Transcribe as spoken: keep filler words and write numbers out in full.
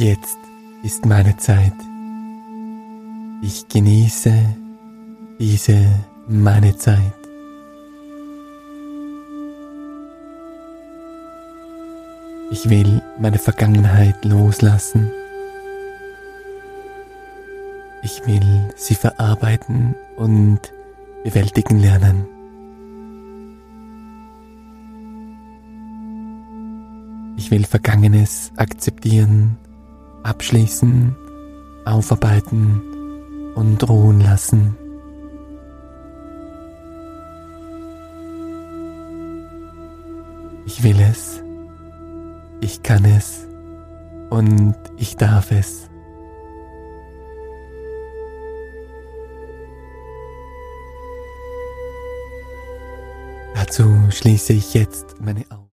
Jetzt ist meine Zeit. Ich genieße diese meine Zeit. Ich will meine Vergangenheit loslassen. Ich will sie verarbeiten und bewältigen lernen. Ich will Vergangenes akzeptieren, abschließen, aufarbeiten und ruhen lassen. Ich will es, ich kann es und ich darf es. Dazu schließe ich jetzt meine Augen.